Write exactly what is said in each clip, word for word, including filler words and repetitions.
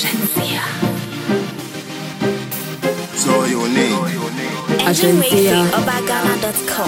So unique. Engine Racing, Obagana dot com.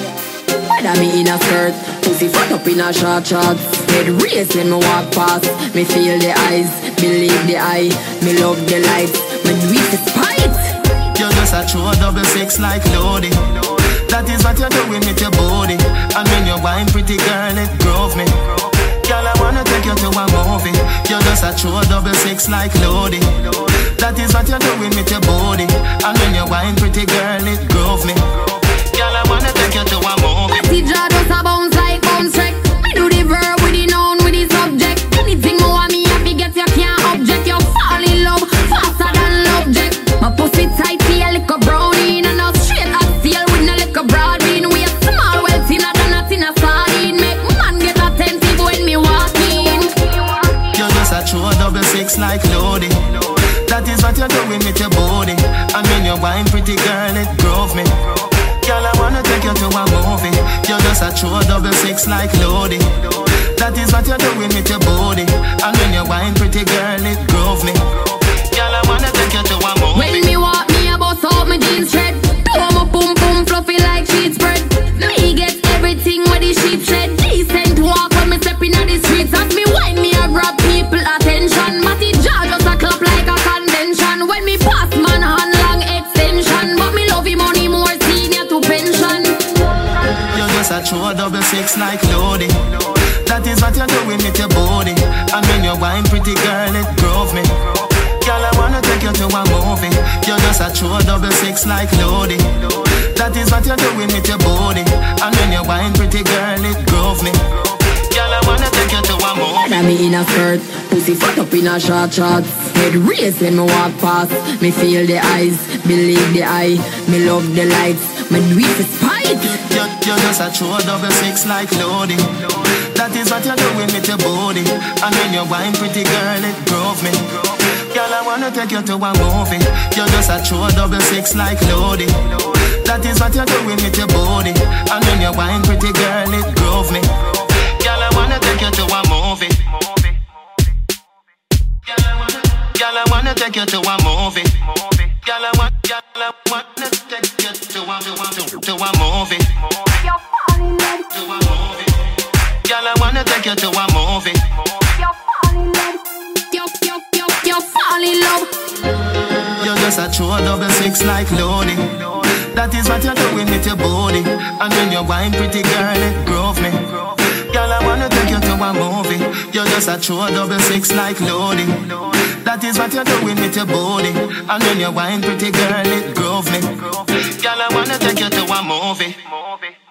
Whether me in a skirt, pussy fat up in a short shorts. Head race when me walk past. Me feel the eyes, believe the eye. Me love the lights, me do it for spite. You're just a true double six like Lodi. That is what you're doing with your body. And when you wine, pretty girl, it grove me. Girl, I wanna take you to a movie. You're just a true double six like Lodi. That is what you're doing with your body. And when you wine, pretty girl, it grove me. Girl, I wanna take you to a movie. Pretty jaw just a bounce like bounce check. Me do the verb with the noun with the subject. Anything more want me happy get you can't object. You fall in love faster than object. My pussy tight feel like a brownie. And a straight up feel with no like a broad bean. We a small well thinner than a thinner sardine. Make man get attentive when me walk in. You're just a true double six like Lodi. That is what you're doing with your body. And when you wine, pretty girl, it grove me. Girl, I wanna take you to a movie. You're just a true double six like Lodi. That is what you're doing with your body. And when you wine, pretty girl, it grove me. Girl, I wanna take you to a movie. When me walk, me a bust out my jeans shred. Do my pum pum fluffy like sheet spread. Me get everything with the sheep shed. Decent walk when me step in the streets. As me wine, me a grab people attention. Matty jaw just a clap like a convention. When me pass man hand long extension. But me love him money more senior to pension. You're just a true double six like Lodi. That is what you're doing with your body. And when you wine, pretty girl, it grove me. Girl, I wanna take you to a movie. You're just a true double six like Lodi. That is what you're doing with your body. And when you wine, pretty girl, it grove me. Girl, I wanna take you to a movie. Whether me in a skirt, pussy fat up in a short shorts. Head race when me walk past. Me feel the eyes, believe the eye. Me love the lights, me do it for spite. You're, you're just a true double six like Lodi. That is what you're doing with your body. And when you wine, pretty girl, it grove me. Girl, I wanna take you to a movie. You're just a true double six like Lodi. That is what you're doing with your body. And when you wine, pretty girl, it grove me. Girl, I wanna take you to a movie. Girl, I wanna, girl, I wanna take you to a movie. Girl, I want, girl, I wanna take you to a, to a, to, to a movie. You're falling dead. To a movie. Girl, I wanna take you to a movie. You're falling dead. You, you, you, you fall in love. You're just a true double six like Lodi. That is what you're doing with your body. And when you wine, pretty girl, it grove me. Girl, I wanna take you to a movie. You're just a true double six like Lodi. That is what you're doing with your body. And when you wine, pretty girl, it grove me. Girl, I wanna take you to a movie.